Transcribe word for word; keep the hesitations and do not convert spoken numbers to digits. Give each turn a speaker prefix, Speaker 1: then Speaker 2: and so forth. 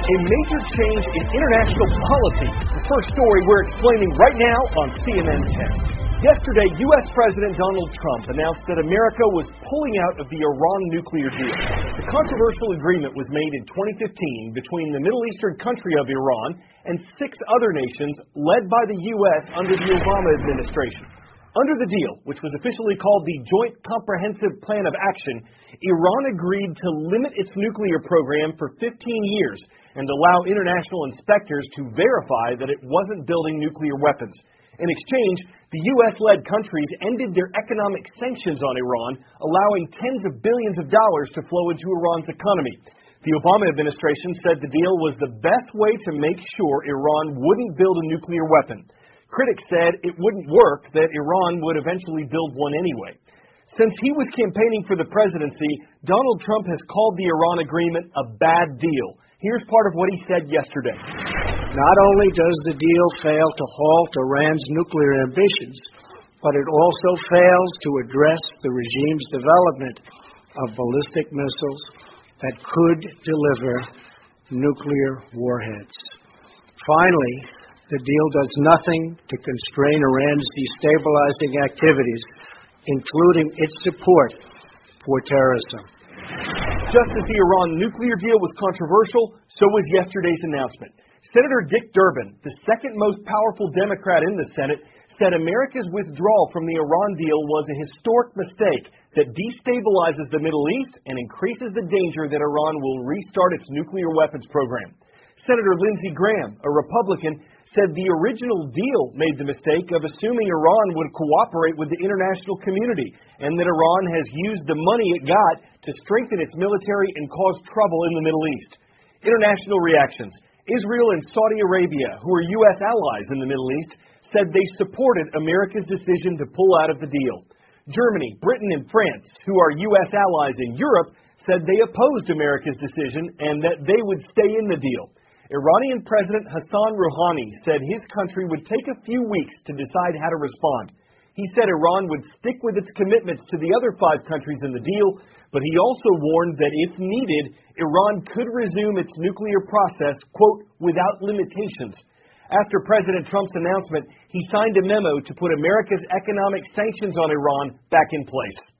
Speaker 1: A major change in international policy. The first story we're explaining right now on C N N ten. Yesterday, U S President Donald Trump announced that America was pulling out of the Iran nuclear deal. The controversial agreement was made in twenty fifteen between the Middle Eastern country of Iran and six other nations led by the U S under the Obama administration. Under the deal, which was officially called the Joint Comprehensive Plan of Action, Iran agreed to limit its nuclear program for fifteen years and allow international inspectors to verify that it wasn't building nuclear weapons. In exchange, the U S-led countries ended their economic sanctions on Iran, allowing tens of billions of dollars to flow into Iran's economy. The Obama administration said the deal was the best way to make sure Iran wouldn't build a nuclear weapon. Critics said it wouldn't work, that Iran would eventually build one anyway. Since he was campaigning for the presidency, Donald Trump has called the Iran agreement a bad deal. Here's part of what he said yesterday.
Speaker 2: Not only does the deal fail to halt Iran's nuclear ambitions, but it also fails to address the regime's development of ballistic missiles that could deliver nuclear warheads. Finally, the deal does nothing to constrain Iran's destabilizing activities, including its support for terrorism.
Speaker 1: Just as the Iran nuclear deal was controversial, so was yesterday's announcement. Senator Dick Durbin, the second most powerful Democrat in the Senate, said America's withdrawal from the Iran deal was a historic mistake that destabilizes the Middle East and increases the danger that Iran will restart its nuclear weapons program. Senator Lindsey Graham, a Republican, said the original deal made the mistake of assuming Iran would cooperate with the international community and that Iran has used the money it got to strengthen its military and cause trouble in the Middle East. International reactions. Israel and Saudi Arabia, who are U S allies in the Middle East, said they supported America's decision to pull out of the deal. Germany, Britain, and France, who are U S allies in Europe, said they opposed America's decision and that they would stay in the deal. Iranian President Hassan Rouhani said his country would take a few weeks to decide how to respond. He said Iran would stick with its commitments to the other five countries in the deal, but he also warned that if needed, Iran could resume its nuclear process, quote, without limitations. After President Trump's announcement, he signed a memo to put America's economic sanctions on Iran back in place.